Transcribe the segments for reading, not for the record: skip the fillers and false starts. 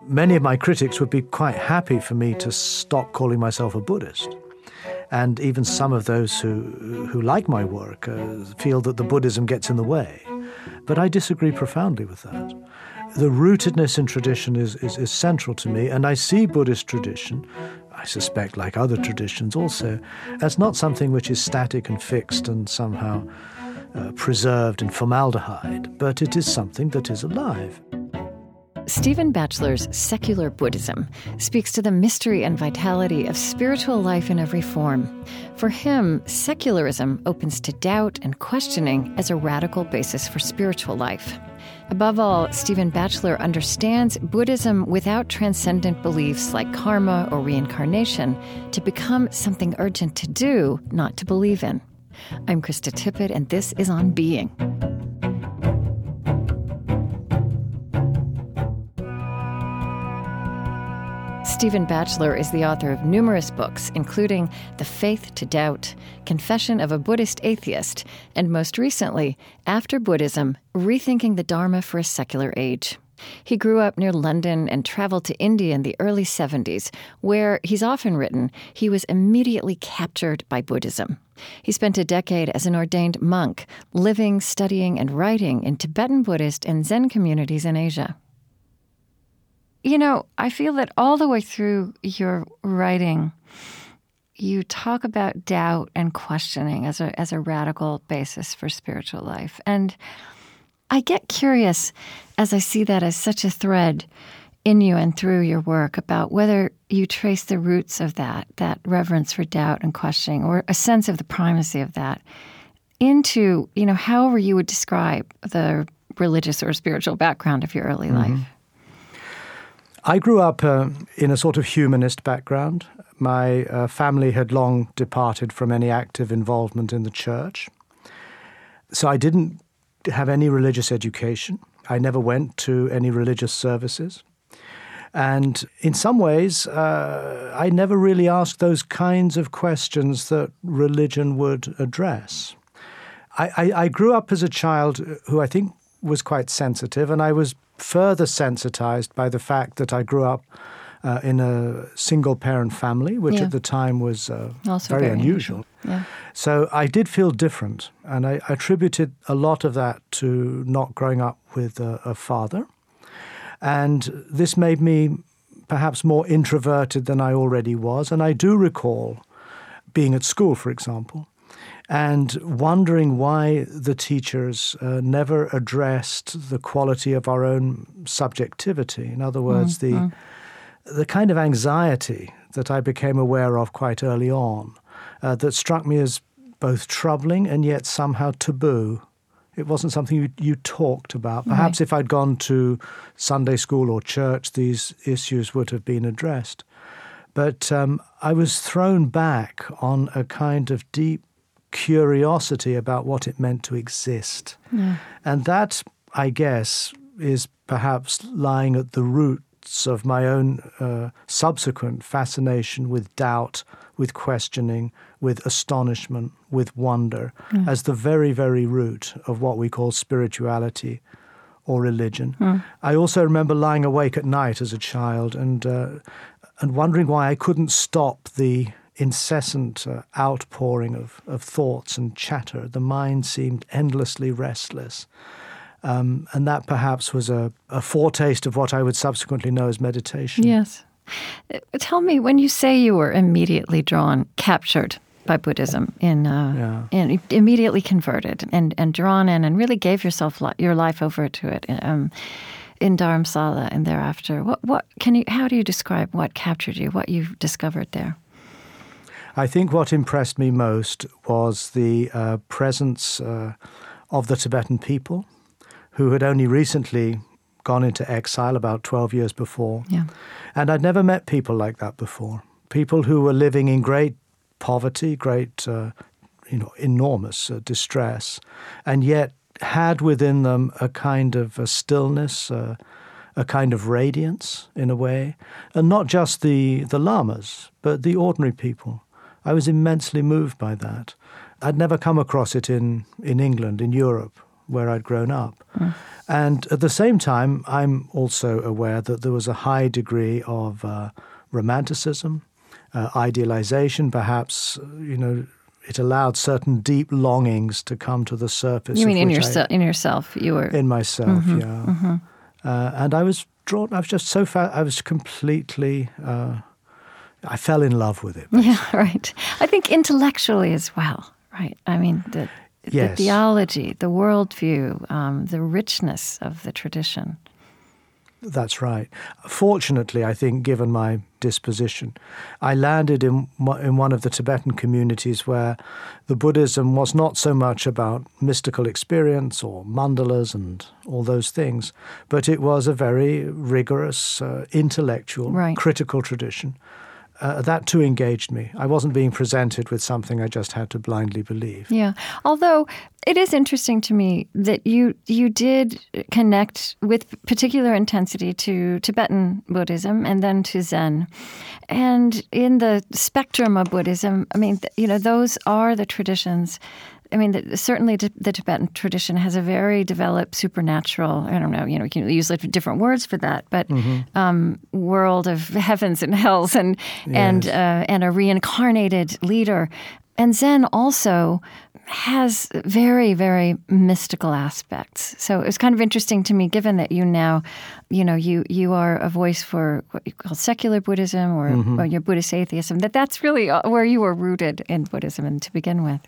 many of my critics would be quite happy for me to stop calling myself a Buddhist. And even some of those who like my work feel that the Buddhism gets in the way. But I disagree profoundly with that. The rootedness in tradition is central to me, and I see Buddhist tradition, I suspect like other traditions also, as not something which is static and fixed and somehow preserved in formaldehyde, but it is something that is alive. Stephen Batchelor's Secular Buddhism speaks to the mystery and vitality of spiritual life in every form. For him, secularism opens to doubt and questioning as a radical basis for spiritual life. Above all, Stephen Batchelor understands Buddhism without transcendent beliefs like karma or reincarnation to become something urgent to do, not to believe in. I'm Krista Tippett, and this is On Being. Stephen Batchelor is the author of numerous books, including The Faith to Doubt, Confession of a Buddhist Atheist, and most recently, After Buddhism, Rethinking the Dharma for a Secular Age. He grew up near London and traveled to India in the early 70s, where, he's often written, he was immediately captured by Buddhism. He spent a decade as an ordained monk, living, studying, and writing in Tibetan Buddhist and Zen communities in Asia. You know, I feel that all the way through your writing, you talk about doubt and questioning as a radical basis for spiritual life. And I get curious, as I see that as such a thread in you and through your work, about whether you trace the roots of that reverence for doubt and questioning, or a sense of the primacy of that, into, however you would describe the religious or spiritual background of your early life. I grew up in a sort of humanist background. My family had long departed from any active involvement in the church. So I didn't have any religious education. I never went to any religious services. And in some ways, I never really asked those kinds of questions that religion would address. I grew up as a child who I think was quite sensitive, and I was further sensitized by the fact that I grew up in a single-parent family, which at the time was very unusual. Yeah. So I did feel different, and I attributed a lot of that to not growing up with a father. And this made me perhaps more introverted than I already was. And I do recall being at school, for example, and wondering why the teachers never addressed the quality of our own subjectivity. In other words, the kind of anxiety that I became aware of quite early on that struck me as both troubling and yet somehow taboo. It wasn't something you talked about. Perhaps if I'd gone to Sunday school or church, these issues would have been addressed. But I was thrown back on a kind of deep curiosity about what it meant to exist. Yeah. And that, I guess, is perhaps lying at the roots of my own subsequent fascination with doubt, with questioning, with astonishment, with wonder, as the very, very root of what we call spirituality or religion. I also remember lying awake at night as a child and wondering why I couldn't stop the incessant outpouring of thoughts and chatter. The mind seemed endlessly restless. And that perhaps was a foretaste of what I would subsequently know as meditation. Yes. Tell me, when you say you were immediately captured by Buddhism, and immediately converted and drawn in and really gave your life over to it in Dharamsala and thereafter, how do you describe what captured you, what you discovered there? I think what impressed me most was the presence of the Tibetan people, who had only recently gone into exile about 12 years before. Yeah. And I'd never met people like that before. People who were living in great poverty, great, enormous distress, and yet had within them a kind of a stillness, a kind of radiance in a way, and not just the lamas, but the ordinary people. I was immensely moved by that. I'd never come across it in England, in Europe, where I'd grown up. And at the same time, I'm also aware that there was a high degree of romanticism, idealization, perhaps, it allowed certain deep longings to come to the surface. You mean in yourself? You were in myself, yeah. And I was drawn. I was just so I was completely. I fell in love with it. Basically. Yeah, right. I think intellectually as well, right? I mean, the theology, the worldview, the richness of the tradition. That's right. Fortunately, I think, given my disposition, I landed in one of the Tibetan communities where the Buddhism was not so much about mystical experience or mandalas and all those things, but it was a very rigorous, intellectual, critical tradition. That too engaged me. I wasn't being presented with something I just had to blindly believe. Yeah. Although it is interesting to me that you did connect with particular intensity to Tibetan Buddhism and then to Zen. And in the spectrum of Buddhism, I mean, those are the traditions. I mean, certainly the Tibetan tradition has a very developed supernatural, I don't know, you can use different words for that, but world of heavens and hells and a reincarnated leader. And Zen also has very, very mystical aspects. So it's kind of interesting to me, given that you now, you are a voice for what you call secular Buddhism or your Buddhist atheism, that's really where you were rooted in Buddhism and to begin with.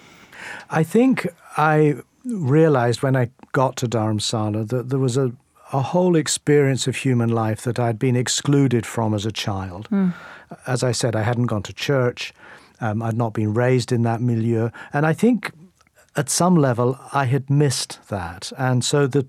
I think I realized when I got to Dharamsala that there was a whole experience of human life that I'd been excluded from as a child. As I said, I hadn't gone to church. I'd not been raised in that milieu. And I think at some level I had missed that. And so the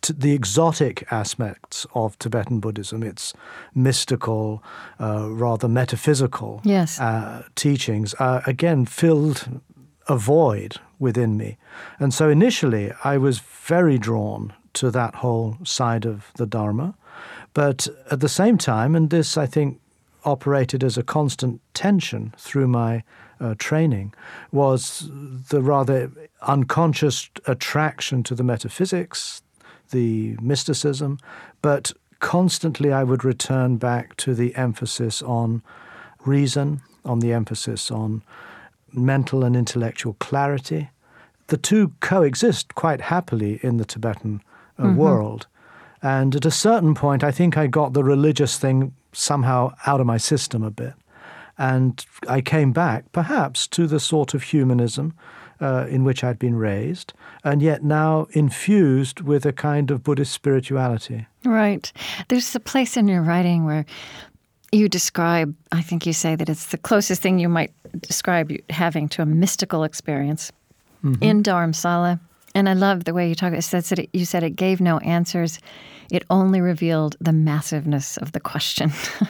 exotic aspects of Tibetan Buddhism, its mystical, rather metaphysical teachings, again filled a void within me. And so initially I was very drawn to that whole side of the Dharma. But at the same time, and this I think operated as a constant tension through my training, was the rather unconscious attraction to the metaphysics, the mysticism, but constantly I would return back to the emphasis on reason, on the emphasis on mental and intellectual clarity. The two coexist quite happily in the Tibetan world. And at a certain point, I think I got the religious thing somehow out of my system a bit. And I came back, perhaps, to the sort of humanism in which I'd been raised, and yet now infused with a kind of Buddhist spirituality. Right. There's a place in your writing where you describe, I think you say that it's the closest thing you might describe having to a mystical experience in Dharamsala. And I love the way you talk. You said it gave no answers. It only revealed the massiveness of the question.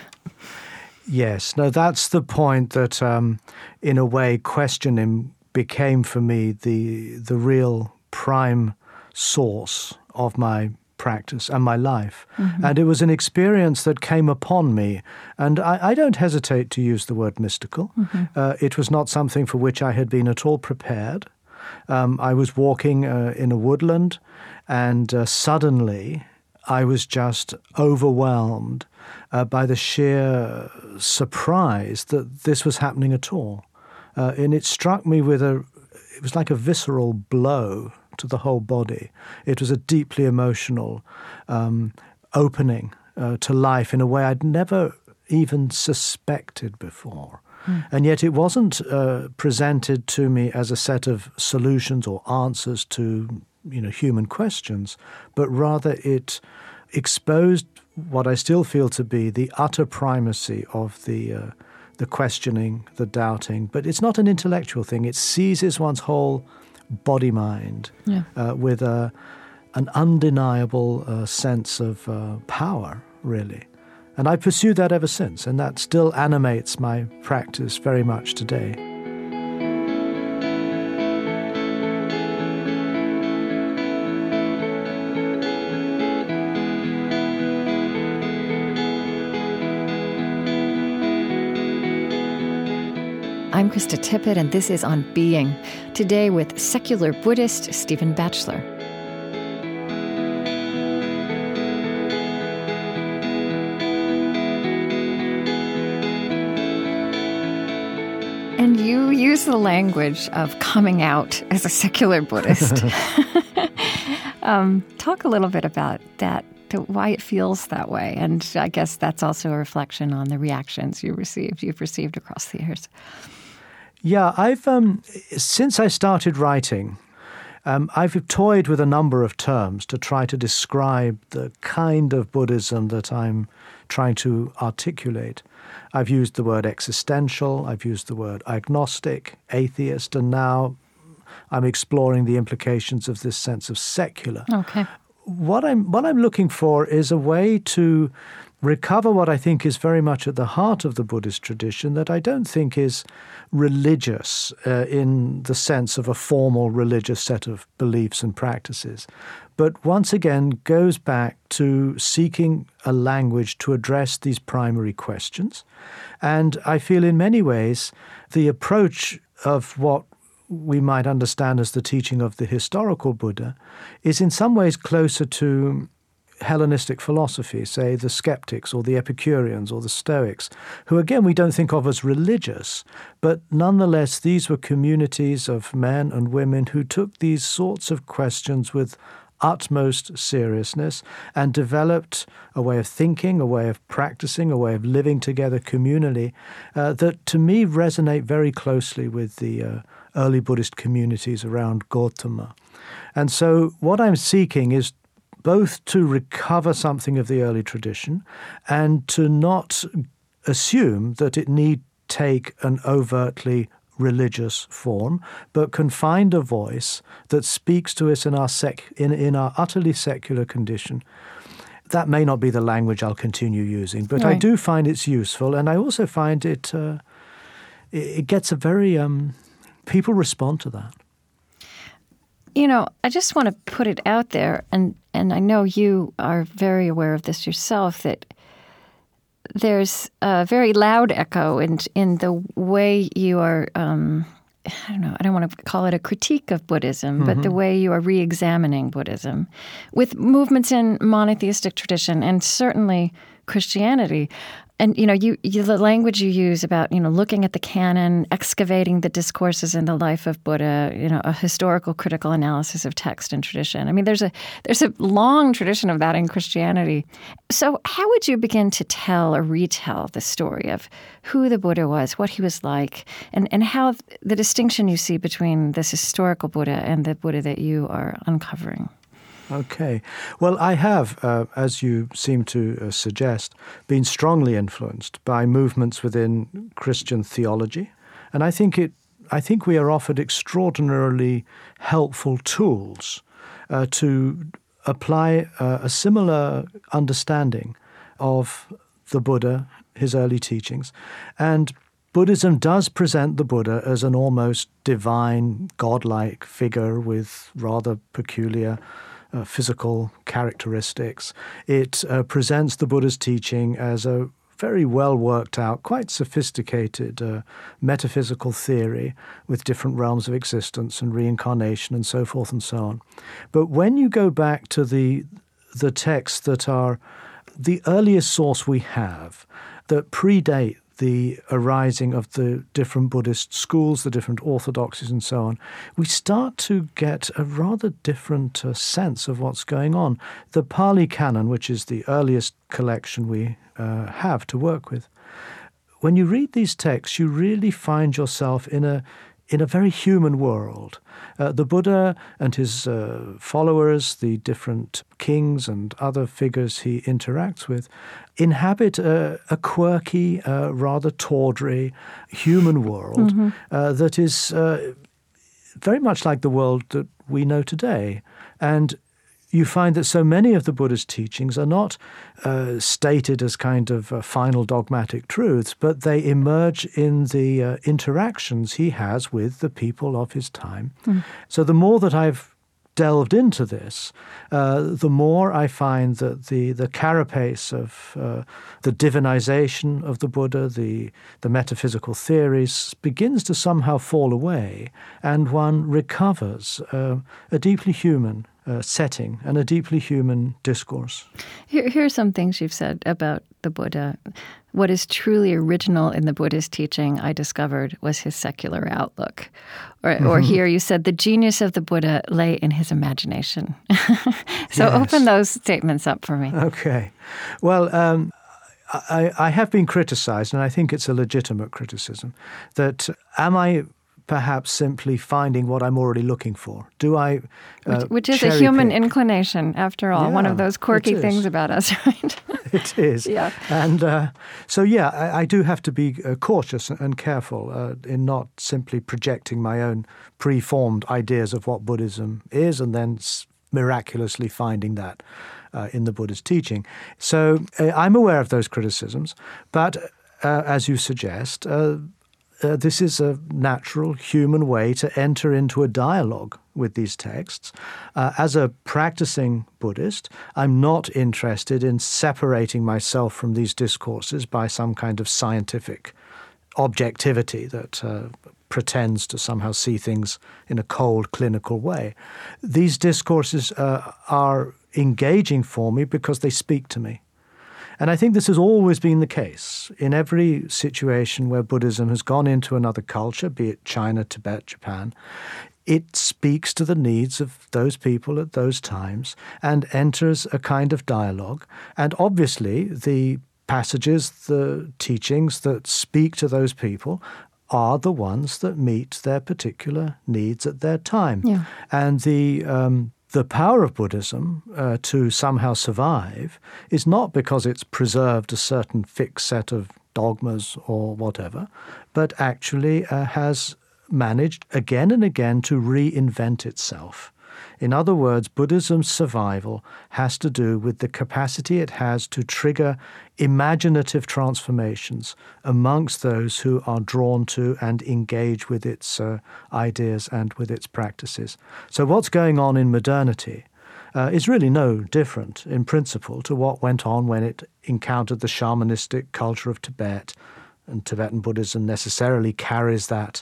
Yes. No, that's the point that, in a way, questioning became for me the real prime source of my practice and my life. And it was an experience that came upon me. And I don't hesitate to use the word mystical. It was not something for which I had been at all prepared. I was walking in a woodland, and suddenly I was just overwhelmed by the sheer surprise that this was happening at all. And it struck me it was like a visceral blow to the whole body. It was a deeply emotional opening to life in a way I'd never even suspected before. And yet it wasn't presented to me as a set of solutions or answers to human questions, but rather it exposed what I still feel to be the utter primacy of the questioning, the doubting. But it's not an intellectual thing. It seizes one's whole body-mind with an undeniable sense of power, really. And I pursued that ever since, and that still animates my practice very much today. I'm Krista Tippett, and this is On Being, today with secular Buddhist Stephen Batchelor. use the language of coming out as a secular Buddhist. Talk a little bit about that, why it feels that way. And I guess that's also a reflection on the reactions you've received across the years. Yeah, since I started writing, I've toyed with a number of terms to try to describe the kind of Buddhism that I'm trying to articulate. I've used the word existential, I've used the word agnostic, atheist, and now I'm exploring the implications of this sense of secular. Okay. What I'm looking for is a way to recover what I think is very much at the heart of the Buddhist tradition that I don't think is religious in the sense of a formal religious set of beliefs and practices, but once again goes back to seeking a language to address these primary questions. And I feel in many ways the approach of what we might understand as the teaching of the historical Buddha is in some ways closer to Hellenistic philosophy, say the skeptics or the Epicureans or the Stoics, who again we don't think of as religious, but nonetheless these were communities of men and women who took these sorts of questions with utmost seriousness and developed a way of thinking, a way of practicing, a way of living together communally that to me resonate very closely with the early Buddhist communities around Gautama. And so what I'm seeking is both to recover something of the early tradition and to not assume that it need take an overtly religious form, but can find a voice that speaks to us in our utterly secular condition. That may not be the language I'll continue using, but right. I do find it's useful, and I also find it gets a very people respond to that. You know, I just want to put it out there, and I know you are very aware of this yourself, that there's a very loud echo in the way you are, I don't want to call it a critique of Buddhism, but the way you are re-examining Buddhism with movements in monotheistic tradition and certainly Christianity. And, the language you use about, looking at the canon, excavating the discourses in the life of Buddha, a historical critical analysis of text and tradition. I mean, there's a long tradition of that in Christianity. So how would you begin to tell or retell the story of who the Buddha was, what he was like, and how the distinction you see between this historical Buddha and the Buddha that you are uncovering? Okay. Well, I have, as you seem to suggest, been strongly influenced by movements within Christian theology. And I think we are offered extraordinarily helpful tools to apply a similar understanding of the Buddha, his early teachings. And Buddhism does present the Buddha as an almost divine, godlike figure with rather peculiar physical characteristics. It presents the Buddha's teaching as a very well worked out, quite sophisticated metaphysical theory with different realms of existence and reincarnation and so forth and so on. But when you go back to the texts that are the earliest source we have that predate the arising of the different Buddhist schools, the different orthodoxies and so on, we start to get a rather different sense of what's going on. The Pali Canon, which is the earliest collection we have to work with, when you read these texts, you really find yourself in a very human world. The Buddha and his followers, the different kings and other figures he interacts with, inhabit a quirky, rather tawdry human world that is very much like the world that we know today. And you find that so many of the Buddha's teachings are not stated as kind of final dogmatic truths, but they emerge in the interactions he has with the people of his time. So the more that I've delved into this, the more I find that the carapace of the divinization of the Buddha, the metaphysical theories, begins to somehow fall away, and one recovers a deeply human setting and a deeply human discourse. Here are some things you've said about the Buddha. What is truly original in the Buddhist teaching, I discovered, was his secular outlook. Or here you said the genius of the Buddha lay in his imagination. So Yes. open those statements up for me. Okay. Well, I have been criticized, and I think it's a legitimate criticism, that am I perhaps simply finding what I'm already looking for? Do I Which is a cherry human pick? inclination, after all, one of Yeah, those quirky it is. things about us, right? It is. Yeah. And I do have to be cautious and careful in not simply projecting my own preformed ideas of what Buddhism is and then miraculously finding that in the Buddha's teaching. So I'm aware of those criticisms, but as you suggest, this is a natural human way to enter into a dialogue with these texts. As a practicing Buddhist, I'm not interested in separating myself from these discourses by some kind of scientific objectivity that pretends to somehow see things in a cold, clinical way. These discourses are engaging for me because they speak to me. And I think this has always been the case. In every situation where Buddhism has gone into another culture, be it China, Tibet, Japan, it speaks to the needs of those people at those times and enters a kind of dialogue. And obviously, the passages, the teachings that speak to those people are the ones that meet their particular needs at their time. Yeah. And the power of Buddhism to somehow survive is not because it's preserved a certain fixed set of dogmas or whatever, but actually has managed again and again to reinvent itself. In other words, Buddhism's survival has to do with the capacity it has to trigger imaginative transformations amongst those who are drawn to and engage with its ideas and with its practices. So what's going on in modernity is really no different in principle to what went on when it encountered the shamanistic culture of Tibet. And Tibetan Buddhism necessarily carries that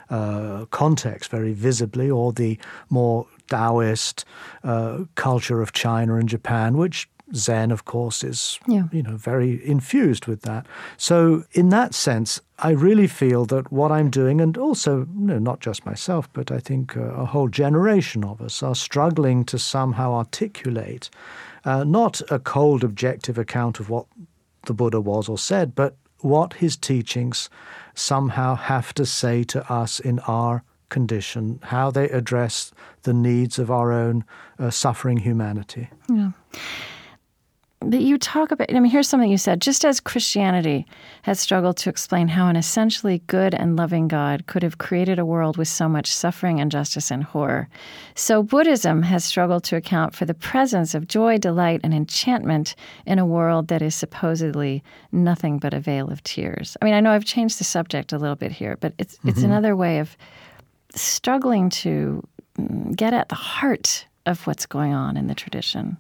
context very visibly, or the more Taoist culture of China and Japan, which Zen, of course, is very infused with that. So in that sense, I really feel that what I'm doing, and also not just myself, but I think a whole generation of us are struggling to somehow articulate not a cold, objective account of what the Buddha was or said, but what his teachings somehow have to say to us in our condition, how they address the needs of our own suffering humanity. Yeah. But you talk about, here's something you said. Just as Christianity has struggled to explain how an essentially good and loving God could have created a world with so much suffering, injustice, and horror, so Buddhism has struggled to account for the presence of joy, delight, and enchantment in a world that is supposedly nothing but a veil of tears. I know I've changed the subject a little bit here, but it's another way of struggling to get at the heart of what's going on in the tradition.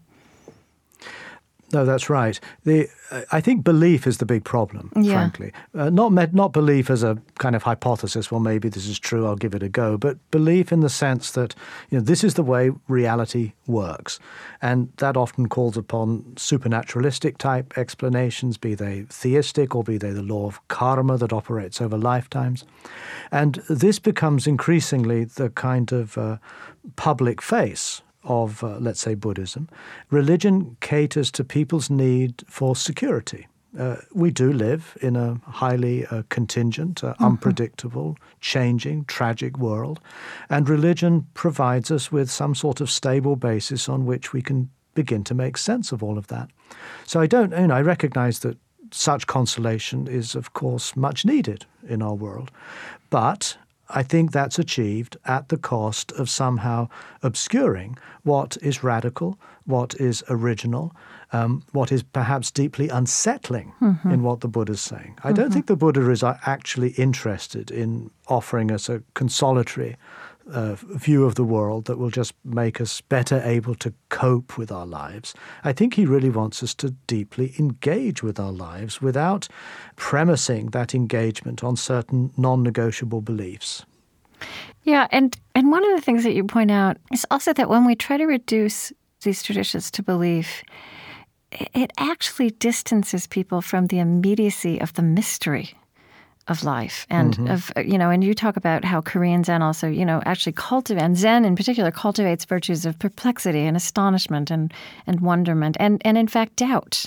No, that's right. I think belief is the big problem, frankly. Not belief as a kind of hypothesis, well, maybe this is true, I'll give it a go, but belief in the sense that this is the way reality works. And that often calls upon supernaturalistic type explanations, be they theistic or be they the law of karma that operates over lifetimes. And this becomes increasingly the kind of public face of, let's say, Buddhism. Religion caters to people's need for security. We do live in a highly contingent, unpredictable, changing, tragic world, and religion provides us with some sort of stable basis on which we can begin to make sense of all of that. So I recognize that such consolation is, of course, much needed in our world, but I think that's achieved at the cost of somehow obscuring what is radical, what is original, what is perhaps deeply unsettling in what the Buddha is saying. I don't think the Buddha is actually interested in offering us a consolatory view of the world that will just make us better able to cope with our lives. I think he really wants us to deeply engage with our lives without premising that engagement on certain non-negotiable beliefs. Yeah, and one of the things that you point out is also that when we try to reduce these traditions to belief, it actually distances people from the immediacy of the mystery of life. And and you talk about how Korean Zen also, actually cultivate, and Zen in particular cultivates virtues of perplexity and astonishment and wonderment and in fact doubt.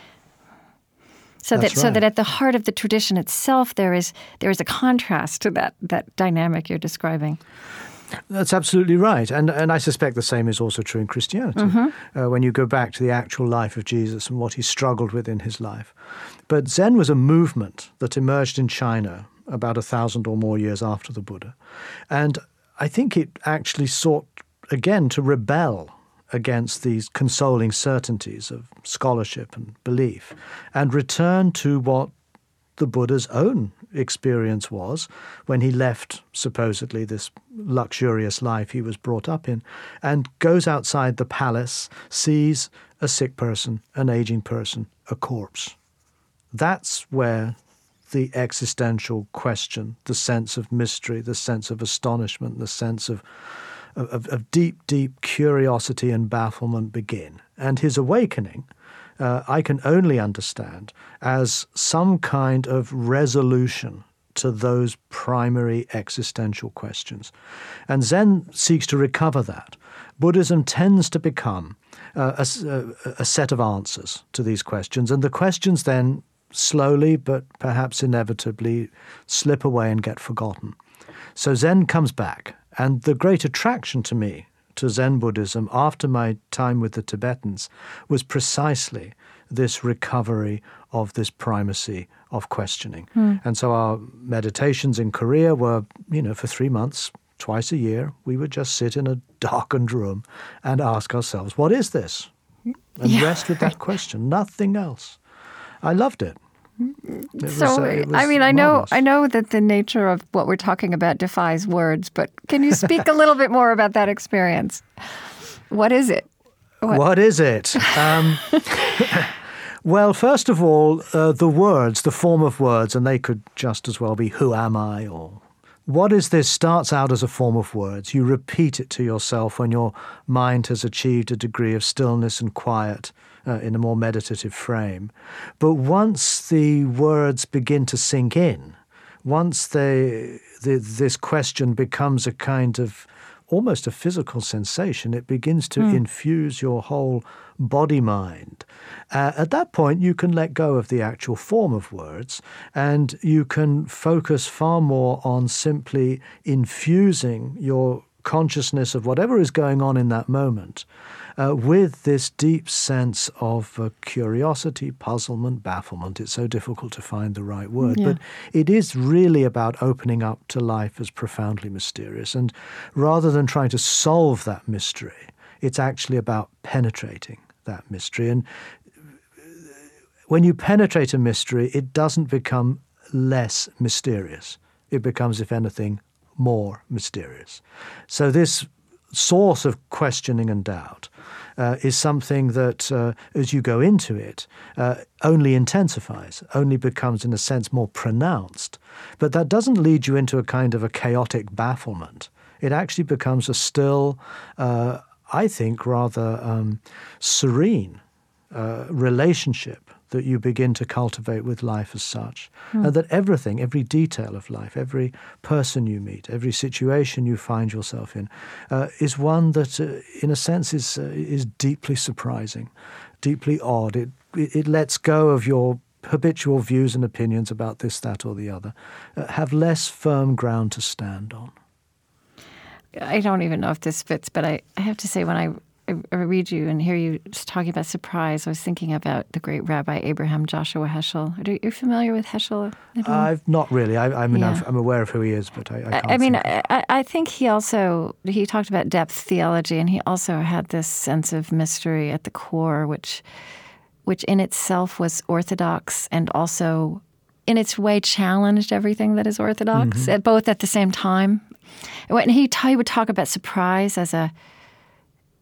So that at the heart of the tradition itself there is a contrast to that dynamic you're describing. That's absolutely right. And I suspect the same is also true in Christianity. When you go back to the actual life of Jesus and what he struggled with in his life. But Zen was a movement that emerged in China about 1,000 or more years after the Buddha. And I think it actually sought, again, to rebel against these consoling certainties of scholarship and belief and return to what the Buddha's own experience was when he left, supposedly, this luxurious life he was brought up in, and goes outside the palace, sees a sick person, an aging person, a corpse. That's where the existential question, the sense of mystery, the sense of astonishment, the sense of deep, deep curiosity and bafflement begin. And his awakening, I can only understand as some kind of resolution to those primary existential questions. And Zen seeks to recover that. Buddhism tends to become a set of answers to these questions, and the questions then slowly but perhaps inevitably slip away and get forgotten. So Zen comes back, and the great attraction to me to Zen Buddhism after my time with the Tibetans was precisely this recovery of this primacy of questioning. And so our meditations in Korea were, for 3 months, twice a year, we would just sit in a darkened room and ask ourselves, what is this? And rest with that question, nothing else. I loved it. I know that the nature of what we're talking about defies words, but can you speak a little bit more about that experience? What is it? What is it? Well, first of all, the words, the form of words, and they could just as well be who am I or what is this starts out as a form of words. You repeat it to yourself when your mind has achieved a degree of stillness and quiet in a more meditative frame. But once the words begin to sink in, once this question becomes a kind of almost a physical sensation, it begins to infuse your whole body-mind. At that point, you can let go of the actual form of words, and you can focus far more on simply infusing your consciousness of whatever is going on in that moment with this deep sense of curiosity, puzzlement, bafflement. It's so difficult to find the right word. Yeah. But it is really about opening up to life as profoundly mysterious. And rather than trying to solve that mystery, it's actually about penetrating that mystery. And when you penetrate a mystery, it doesn't become less mysterious. It becomes, if anything, more mysterious. So this source of questioning and doubt is something that, as you go into it, only intensifies, only becomes, in a sense, more pronounced. But that doesn't lead you into a kind of a chaotic bafflement. It actually becomes a still, I think, rather serene relationship that you begin to cultivate with life as such. And that everything, every detail of life, every person you meet, every situation you find yourself in, is one that, in a sense, is deeply surprising, deeply odd. It lets go of your habitual views and opinions about this, that, or the other. Have less firm ground to stand on. I don't even know if this fits, but I have to say, when I read you and hear you just talking about surprise, I was thinking about the great Rabbi Abraham Joshua Heschel. Are you familiar with Heschel? I've not really. I'm aware of who he is, but I can't. I think he talked about depth theology, and he also had this sense of mystery at the core, which in itself was orthodox and also, in its way, challenged everything that is orthodox, both at the same time. When he would talk about surprise as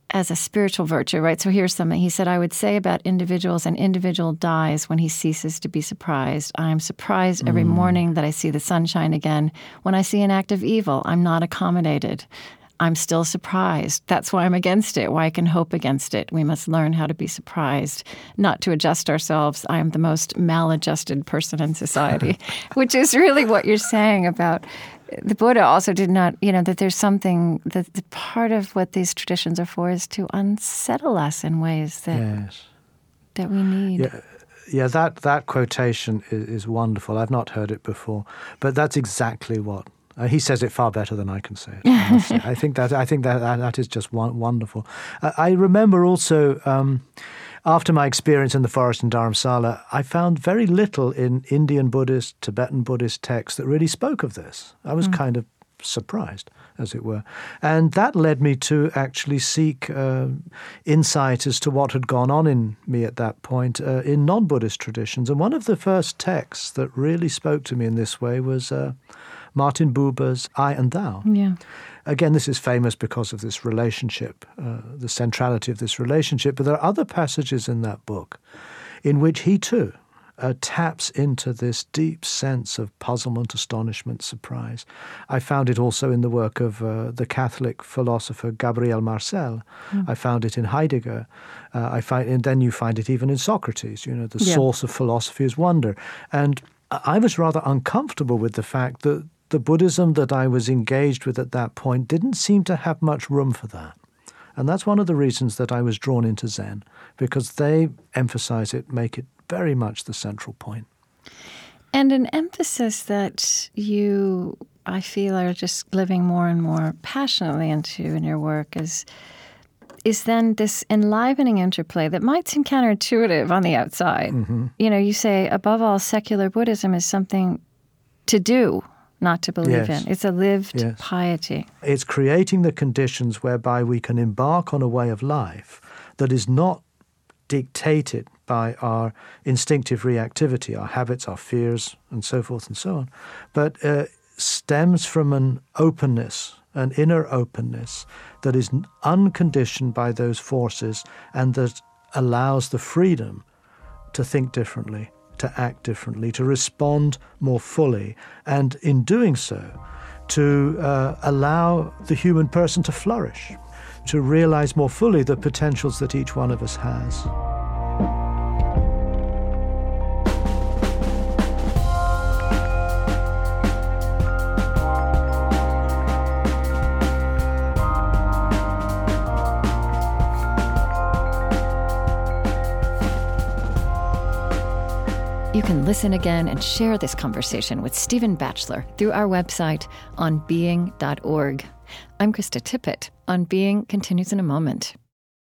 as a spiritual virtue, right? So here's something. He said, I would say about individuals, an individual dies when he ceases to be surprised. I am surprised every morning that I see the sunshine again. When I see an act of evil, I'm not accommodated. I'm still surprised. That's why I'm against it, why I can hope against it. We must learn how to be surprised, not to adjust ourselves. I am the most maladjusted person in society, which is really what you're saying about the Buddha also did not, that there's something, that the part of what these traditions are for is to unsettle us in ways that that we need. Yeah, that quotation is wonderful. I've not heard it before, but that's exactly what he says it far better than I can say it. I must say. I think that is just wonderful. I remember also. After my experience in the forest in Dharamsala, I found very little in Indian Buddhist, Tibetan Buddhist texts that really spoke of this. I was kind of surprised, as it were. And that led me to actually seek insight as to what had gone on in me at that point in non-Buddhist traditions. And one of the first texts that really spoke to me in this way was Martin Buber's I and Thou. Yeah. Again, this is famous because of this relationship, the centrality of this relationship. But there are other passages in that book in which he too taps into this deep sense of puzzlement, astonishment, surprise. I found it also in the work of the Catholic philosopher Gabriel Marcel. I found it in Heidegger. And then you find it even in Socrates. The source of philosophy is wonder. And I was rather uncomfortable with the fact that the Buddhism that I was engaged with at that point didn't seem to have much room for that. And that's one of the reasons that I was drawn into Zen, because they emphasize it, make it very much the central point. And an emphasis that you, I feel, are just living more and more passionately into in your work is then this enlivening interplay that might seem counterintuitive on the outside. Mm-hmm. You say, above all, secular Buddhism is something to do, not to believe in. It's a lived piety. It's creating the conditions whereby we can embark on a way of life that is not dictated by our instinctive reactivity, our habits, our fears, and so forth and so on, but stems from an openness, an inner openness that is unconditioned by those forces and that allows the freedom to think differently, to act differently, to respond more fully, and in doing so, to allow the human person to flourish, to realize more fully the potentials that each one of us has. You can listen again and share this conversation with Stephen Batchelor through our website onbeing.org. I'm Krista Tippett. On Being continues in a moment.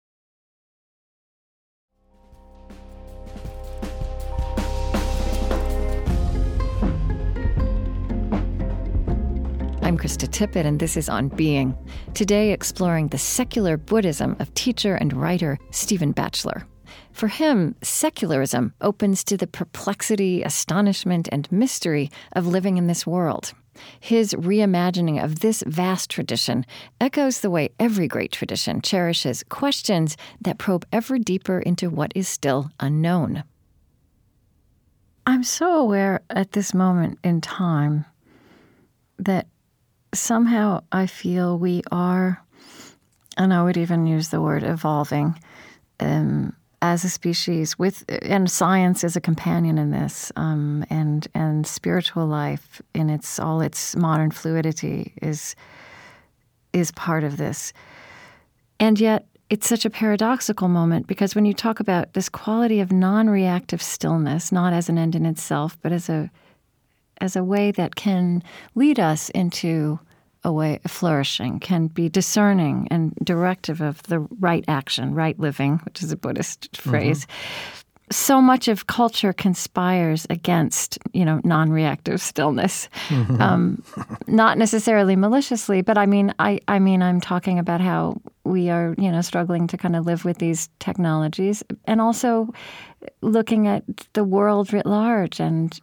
I'm Krista Tippett, and this is On Being. Today, exploring the secular Buddhism of teacher and writer Stephen Batchelor. For him, secularism opens to the perplexity, astonishment, and mystery of living in this world. His reimagining of this vast tradition echoes the way every great tradition cherishes questions that probe ever deeper into what is still unknown. I'm so aware at this moment in time that somehow I feel we are, and I would even use the word evolving, as a species, and science is a companion in this, and spiritual life in all its modern fluidity is part of this. And yet, it's such a paradoxical moment, because when you talk about this quality of non-reactive stillness, not as an end in itself, but as a way that can lead us into a way of flourishing, can be discerning and directive of the right action, right living, which is a Buddhist phrase. Mm-hmm. So much of culture conspires against, non-reactive stillness, not necessarily maliciously, but I mean, I'm talking about how we are, struggling to kind of live with these technologies, and also looking at the world writ large, and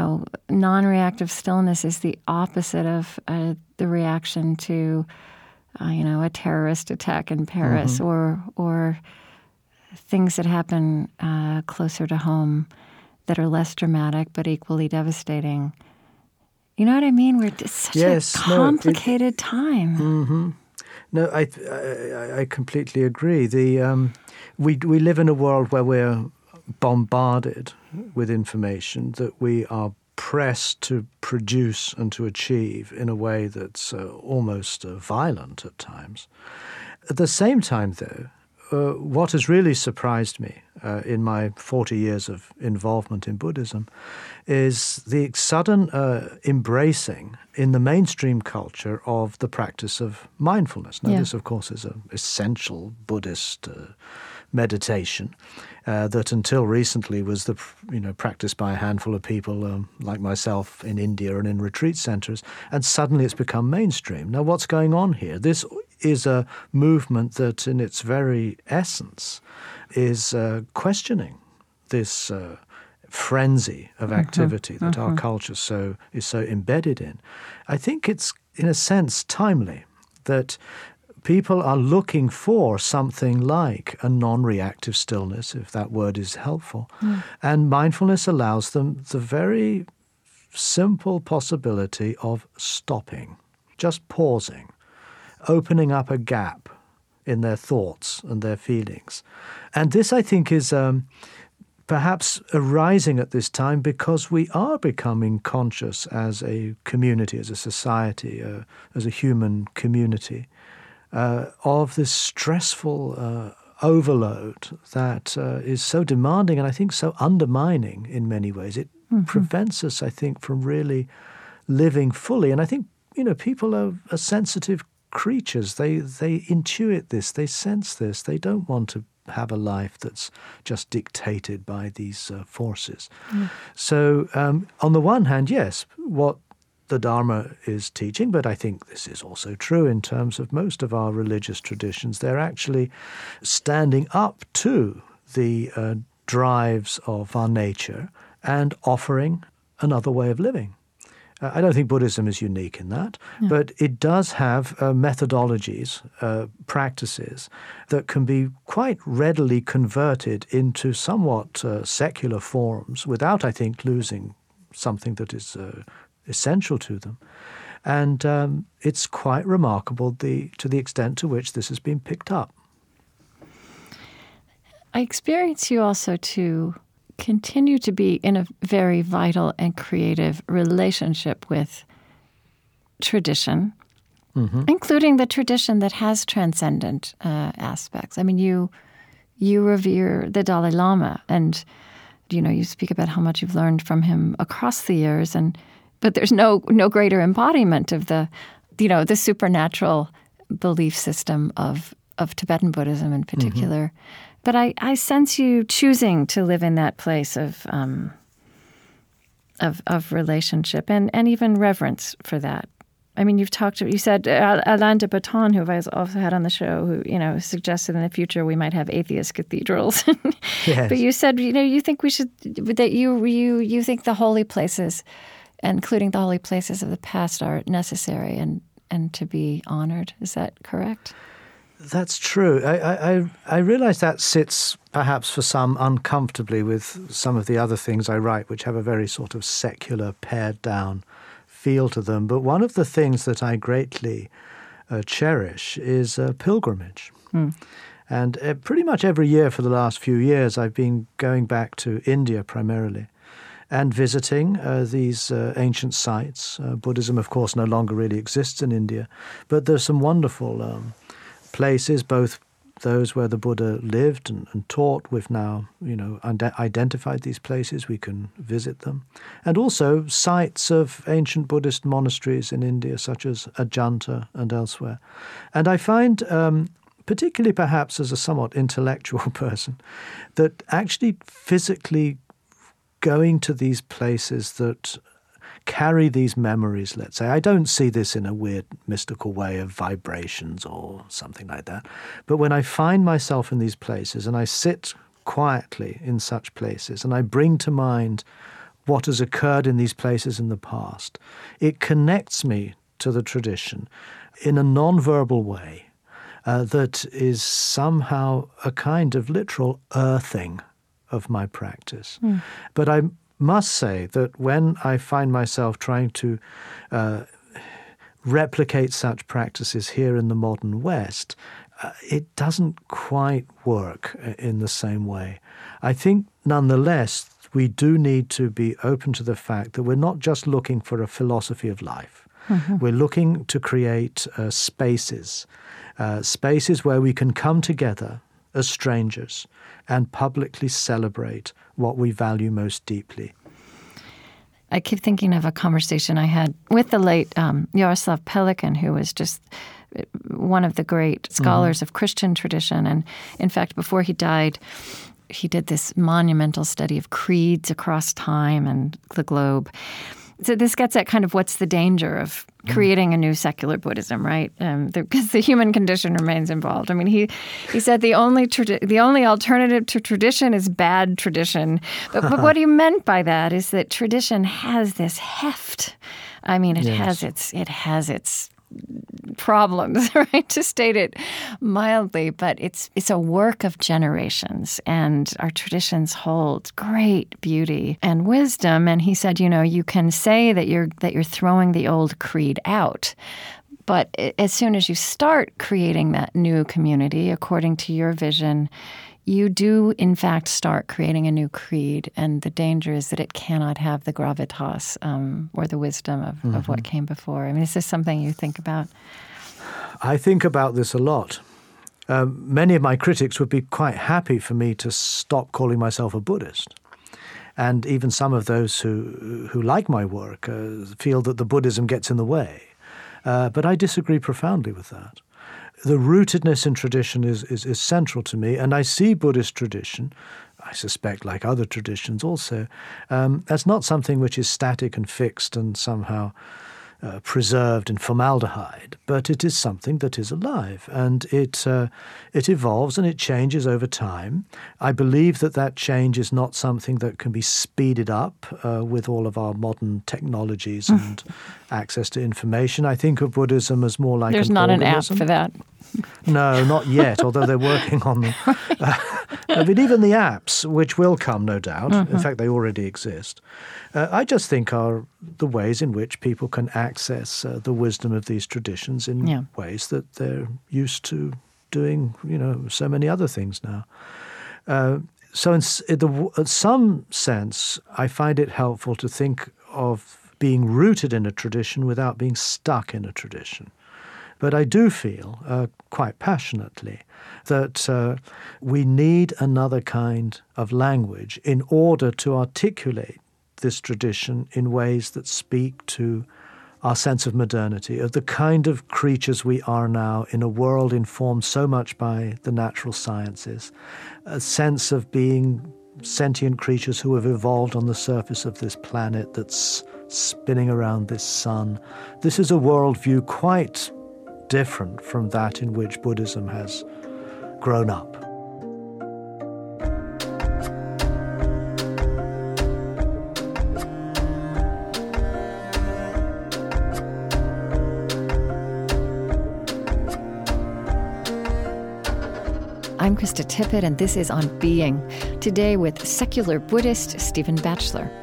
non-reactive stillness is the opposite of the reaction to a terrorist attack in Paris, or things that happen closer to home that are less dramatic but equally devastating. You know what I mean? It's such a complicated time. Mm-hmm. No, I completely agree. We live in a world where we're bombarded with information that we are pressed to produce and to achieve in a way that's almost violent at times. At the same time, though, what has really surprised me in my 40 years of involvement in Buddhism is the sudden embracing in the mainstream culture of the practice of mindfulness. Now, this, of course, is an essential Buddhist meditation that until recently was practiced by a handful of people like myself in India and in retreat centers, and suddenly it's become mainstream. Now, what's going on here? This is a movement that in its very essence is questioning this frenzy of activity that our culture is so embedded in. I think it's, in a sense, timely that people are looking for something like a non-reactive stillness, if that word is helpful. And mindfulness allows them the very simple possibility of stopping, just pausing, opening up a gap in their thoughts and their feelings. And this, I think, is perhaps arising at this time because we are becoming conscious as a community, as a society, as a human community, of this stressful overload that is so demanding and I think so undermining in many ways. It prevents us, I think, from really living fully. And I think, people are sensitive creatures. They intuit this, they sense this. They don't want to have a life that's just dictated by these forces. So on the one hand, yes, what the Dharma is teaching, but I think this is also true in terms of most of our religious traditions. They're actually standing up to the drives of our nature and offering another way of living. I don't think Buddhism is unique in that, but it does have methodologies, practices that can be quite readily converted into somewhat secular forms without, I think, losing something that is essential to them. And it's quite remarkable to the extent to which this has been picked up. I experience you also to continue to be in a very vital and creative relationship with tradition, including the tradition that has transcendent aspects. I mean, you revere the Dalai Lama, and you speak about how much you've learned from him across the years, but there's no greater embodiment of the supernatural belief system of Tibetan Buddhism in particular. But I sense you choosing to live in that place of relationship and even reverence for that. I mean, you said Alain de Botton, who I've also had on the show, who suggested in the future we might have atheist cathedrals. Yes. But you said you think we should, that you think the holy places, including the holy places of the past, are necessary and to be honored. Is that correct? That's true. I realize that sits perhaps for some uncomfortably with some of the other things I write, which have a very sort of secular, pared down feel to them. But one of the things that I greatly cherish is pilgrimage. And pretty much every year for the last few years, I've been going back to India primarily and visiting these ancient sites. Buddhism, of course, no longer really exists in India, but there's some wonderful places, both those where the Buddha lived and taught. We've now, identified these places. We can visit them. And also sites of ancient Buddhist monasteries in India, such as Ajanta and elsewhere. And I find, particularly perhaps as a somewhat intellectual person, that actually physically going to these places that carry these memories, let's say. I don't see this in a weird mystical way of vibrations or something like that. But when I find myself in these places and I sit quietly in such places and I bring to mind what has occurred in these places in the past, it connects me to the tradition in a non-verbal way that is somehow a kind of literal earthing of my practice. But I must say that when I find myself trying to replicate such practices here in the modern West, it doesn't quite work in the same way. I think, nonetheless, we do need to be open to the fact that we're not just looking for a philosophy of life. We're looking to create spaces where we can come together as strangers and publicly celebrate what we value most deeply. I keep thinking of a conversation I had with the late Jaroslav Pelikan, who was just one of the great scholars of Christian tradition. And in fact, before he died, he did this monumental study of creeds across time and the globe. So this gets at kind of what's the danger of creating a new secular Buddhism, right? Because the human condition remains involved. I mean, he said the only alternative to tradition is bad tradition. But what he meant by that is that tradition has this heft. I mean, it has its problems, right, to state it mildly, but it's a work of generations, and our traditions hold great beauty and wisdom. And he said, you can say that you're throwing the old creed out, but as soon as you start creating that new community according to your vision, you do, in fact, start creating a new creed, and the danger is that it cannot have the gravitas or the wisdom of what came before. I mean, is this something you think about? I think about this a lot. Many of my critics would be quite happy for me to stop calling myself a Buddhist. And even some of those who like my work feel that the Buddhism gets in the way. But I disagree profoundly with that. The rootedness in tradition is central to me, and I see Buddhist tradition, I suspect like other traditions also, as not something which is static and fixed and somehow preserved in formaldehyde, but it is something that is alive, and it evolves and it changes over time. I believe that change is not something that can be speeded up with all of our modern technologies and access to information. I think of Buddhism as more like There's an not organism. an app for that. No, not yet, although they're working on them. But even the apps, which will come, no doubt, in fact, they already exist, I just think are the ways in which people can access the wisdom of these traditions in ways that they're used to doing, so many other things now. So in some sense, I find it helpful to think of being rooted in a tradition without being stuck in a tradition. But I do feel quite passionately that we need another kind of language in order to articulate this tradition in ways that speak to our sense of modernity, of the kind of creatures we are now in a world informed so much by the natural sciences, a sense of being sentient creatures who have evolved on the surface of this planet that's spinning around this sun. This is a worldview quite different from that in which Buddhism has grown up. I'm Krista Tippett, and this is On Being, today with secular Buddhist Stephen Batchelor.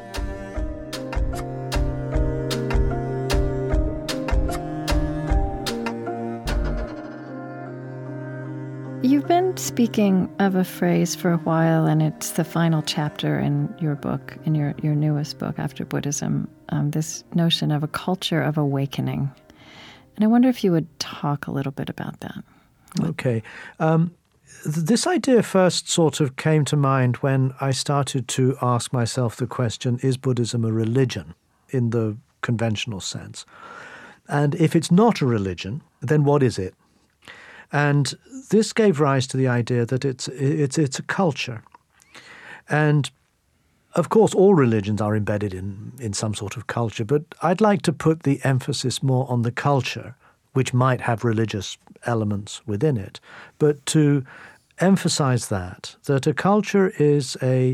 You've been speaking of a phrase for a while, and it's the final chapter in your book, in your newest book, After Buddhism, this notion of a culture of awakening. And I wonder if you would talk a little bit about that. Okay. This idea first sort of came to mind when I started to ask myself the question, is Buddhism a religion in the conventional sense? And if it's not a religion, then what is it? And this gave rise to the idea that it's a culture. And of course, all religions are embedded in some sort of culture, but I'd like to put the emphasis more on the culture, which might have religious elements within it, but to emphasize that a culture is a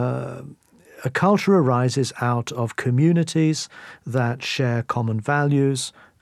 culture arises out of communities that share common values,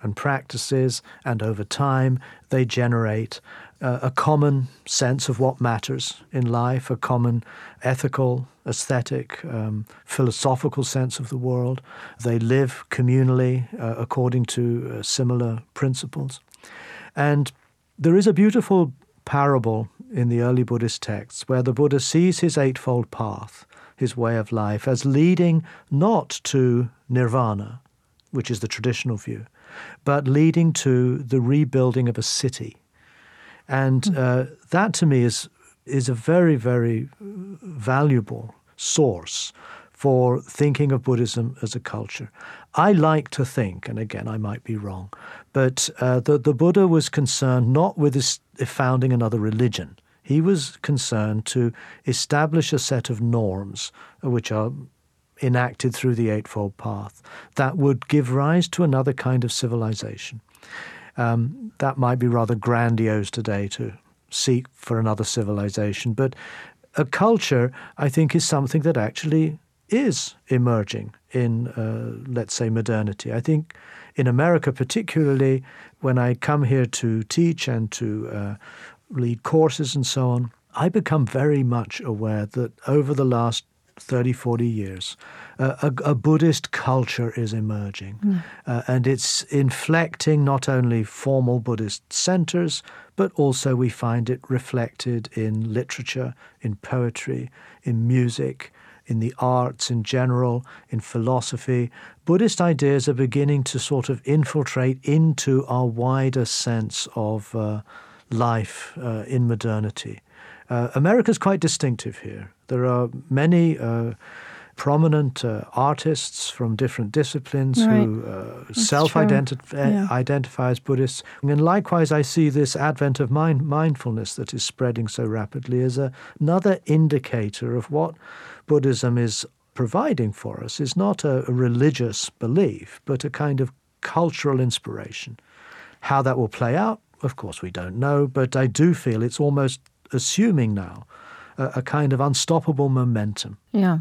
and practices, and over time they generate a common sense of what matters in life, a common ethical, aesthetic, philosophical sense of the world. They live communally according to similar principles. And there is a beautiful parable in the early Buddhist texts where the Buddha sees his eightfold path, his way of life, as leading not to nirvana, which is the traditional view, but leading to the rebuilding of a city. And that to me is a very, very valuable source for thinking of Buddhism as a culture. I like to think, and again I might be wrong, but the Buddha was concerned not with founding another religion. He was concerned to establish a set of norms which are enacted through the Eightfold Path that would give rise to another kind of civilization. That might be rather grandiose today to seek for another civilization, but a culture, I think, is something that actually is emerging in, let's say, modernity. I think in America particularly, when I come here to teach and to lead courses and so on, I become very much aware that over the last 30, 40 years, a Buddhist culture is emerging. And it's inflecting not only formal Buddhist centers, but also we find it reflected in literature, in poetry, in music, in the arts in general, in philosophy. Buddhist ideas are beginning to sort of infiltrate into our wider sense of life in modernity. America's quite distinctive here. There are many prominent artists from different disciplines who self-identify as Buddhists. And likewise, I see this advent of mindfulness that is spreading so rapidly as another indicator of what Buddhism is providing for us. Is not a religious belief, but a kind of cultural inspiration. How that will play out, of course, we don't know, but I do feel it's almost assuming now a kind of unstoppable momentum. Yeah.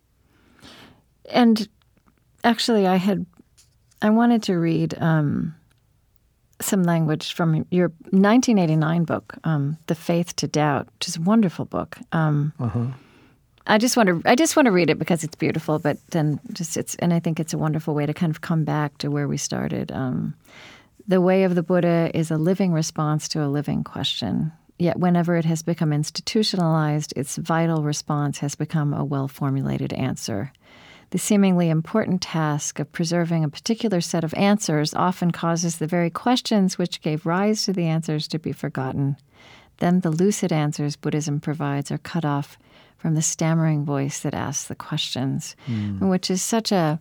And actually, I wanted to read some language from your 1989 book, The Faith to Doubt, which is a wonderful book. I just want to read it because it's beautiful, but then and I think it's a wonderful way to kind of come back to where we started. The way of the Buddha is a living response to a living question. Yet whenever it has become institutionalized, its vital response has become a well-formulated answer. The seemingly important task of preserving a particular set of answers often causes the very questions which gave rise to the answers to be forgotten. Then the lucid answers Buddhism provides are cut off from the stammering voice that asks the questions, which is such an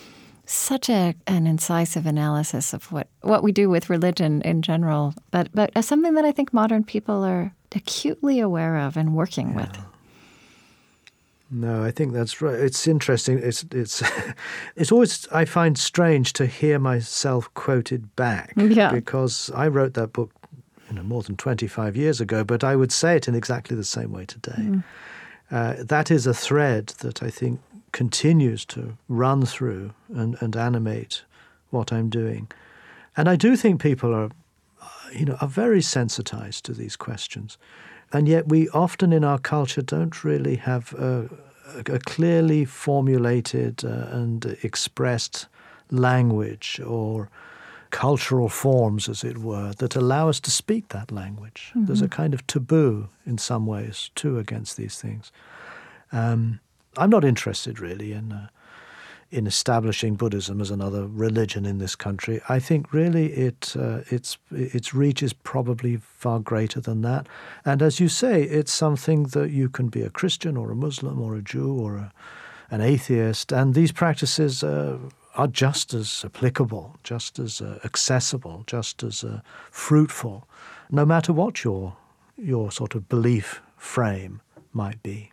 incisive analysis of what we do with religion in general, but as something that I think modern people are acutely aware of and working with. No, I think that's right. It's interesting. It's always, I find, strange to hear myself quoted back because I wrote that book more than 25 years ago, but I would say it in exactly the same way today. That is a thread that I think continues to run through and animate what I'm doing. And I do think people are very sensitized to these questions. And yet we often in our culture don't really have a clearly formulated and expressed language or cultural forms, as it were, that allow us to speak that language. There's a kind of taboo in some ways, too, against these things. I'm not interested really in establishing Buddhism as another religion in this country. I think really its reach is probably far greater than that. And as you say, it's something that you can be a Christian or a Muslim or a Jew or an atheist, and these practices are just as applicable, just as accessible, just as fruitful, no matter what your sort of belief frame might be.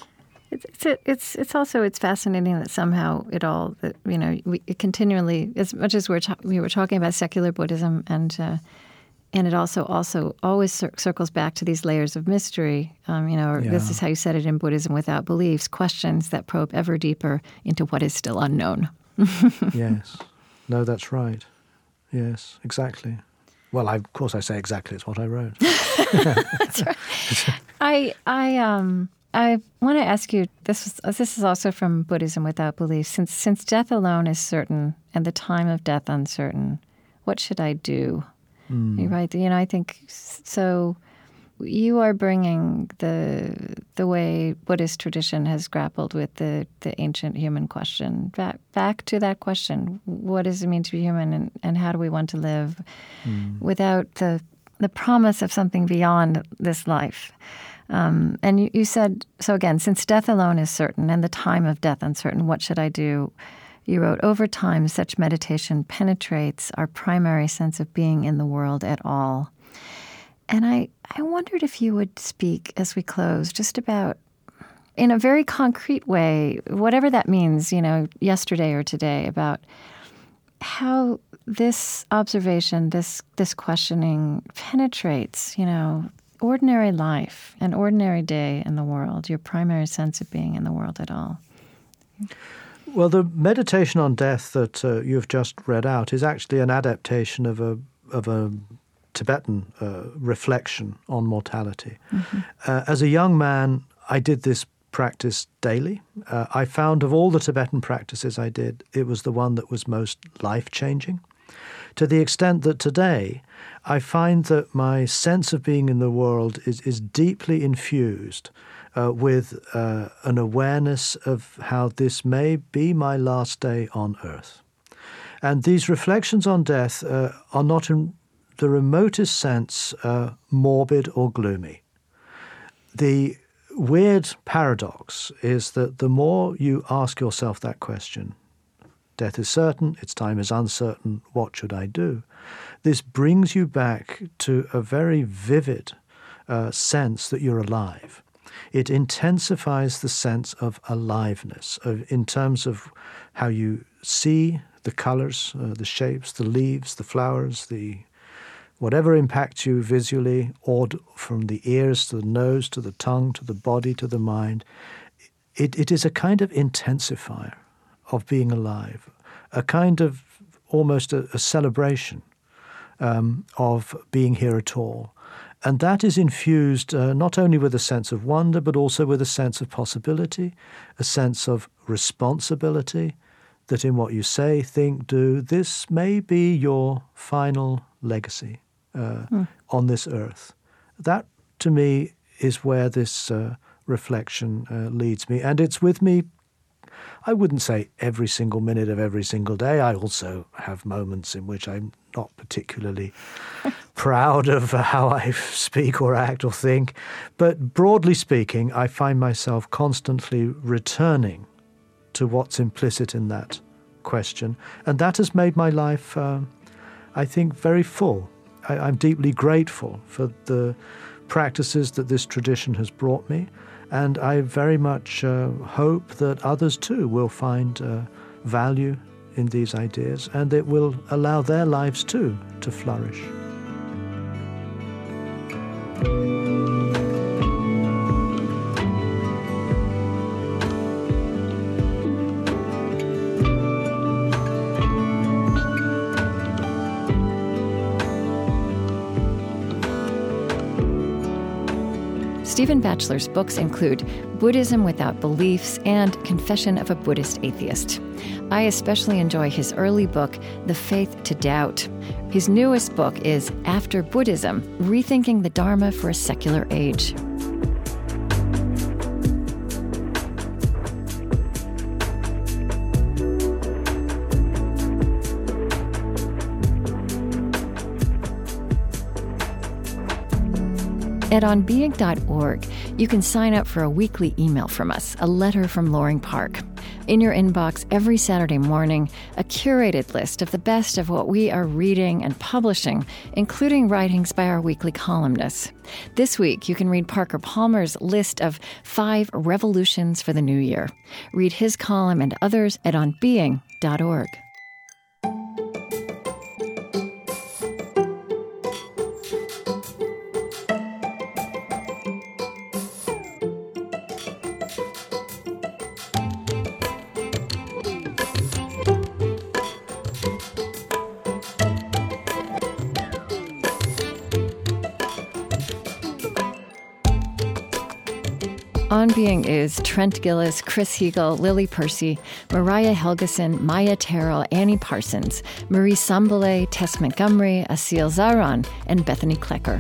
It's fascinating that somehow it continually, as much as we were talking about secular Buddhism, and it also always circles back to these layers of mystery. This is how you said it in Buddhism: without beliefs, questions that probe ever deeper into what is still unknown. Yes, no, that's right. Yes, exactly. Well, of course I say exactly. It's what I wrote. That's right. I want to ask you, this is also from Buddhism Without Belief. Since death alone is certain and the time of death uncertain, what should I do? You're right. I think so. You are bringing the way Buddhist tradition has grappled with the ancient human question back to that question: what does it mean to be human, and how do we want to live without the promise of something beyond this life? And you said, so again, since death alone is certain and the time of death uncertain, what should I do? You wrote, over time, such meditation penetrates our primary sense of being in the world at all. And I wondered if you would speak, as we close, just about, in a very concrete way, whatever that means, yesterday or today, about how this observation, this questioning penetrates, ordinary life, an ordinary day in the world, your primary sense of being in the world at all. Well, the meditation on death that you've just read out is actually an adaptation of a Tibetan reflection on mortality. Mm-hmm. As a young man, I did this practice daily. I found of all the Tibetan practices I did, it was the one that was most life-changing, to the extent that today I find that my sense of being in the world is deeply infused with an awareness of how this may be my last day on earth. And these reflections on death are not in the remotest sense morbid or gloomy. The weird paradox is that the more you ask yourself that question, death is certain, its time is uncertain, what should I do? This brings you back to a very vivid sense that you're alive. It intensifies the sense of aliveness in terms of how you see the colors, the shapes, the leaves, the flowers, whatever impacts you visually, or from the ears to the nose to the tongue to the body to the mind. It is a kind of intensifier of being alive, a kind of almost a celebration of being here at all. And that is infused not only with a sense of wonder, but also with a sense of possibility, a sense of responsibility, that in what you say, think, do, this may be your final legacy on this earth. That, to me, is where this reflection leads me. And it's with me, I wouldn't say every single minute of every single day. I also have moments in which I'm not particularly proud of how I speak or act or think. But broadly speaking, I find myself constantly returning to what's implicit in that question. And that has made my life, I think, very full. I'm deeply grateful for the practices that this tradition has brought me. And I very much hope that others too will find value in these ideas, and it will allow their lives too to flourish. Stephen Batchelor's books include Buddhism Without Beliefs and Confession of a Buddhist Atheist. I especially enjoy his early book, The Faith to Doubt. His newest book is After Buddhism, Rethinking the Dharma for a Secular Age. At onbeing.org, you can sign up for a weekly email from us, a letter from Loring Park. In your inbox every Saturday morning, a curated list of the best of what we are reading and publishing, including writings by our weekly columnists. This week, you can read Parker Palmer's list of 5 revolutions for the new year. Read his column and others at onbeing.org. On Being is Trent Gillis, Chris Heagle, Lily Percy, Mariah Helgeson, Maya Terrell, Annie Parsons, Marie Sambalay, Tess Montgomery, Asil Zaran, and Bethany Klecker.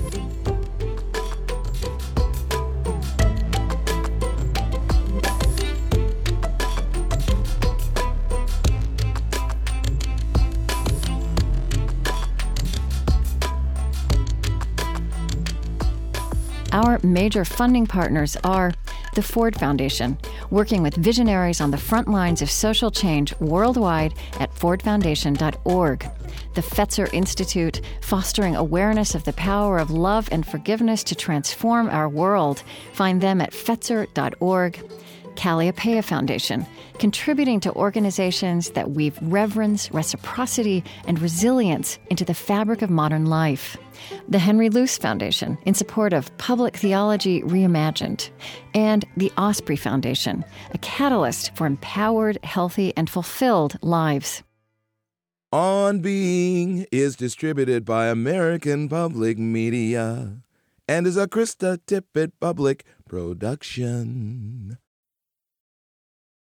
Our major funding partners are the Ford Foundation, working with visionaries on the front lines of social change worldwide at fordfoundation.org. The Fetzer Institute, fostering awareness of the power of love and forgiveness to transform our world. Find them at fetzer.org. Calliopeia Foundation, contributing to organizations that weave reverence, reciprocity, and resilience into the fabric of modern life. The Henry Luce Foundation, in support of public theology reimagined. And the Osprey Foundation, a catalyst for empowered, healthy, and fulfilled lives. On Being is distributed by American Public Media and is a Krista Tippett Public production.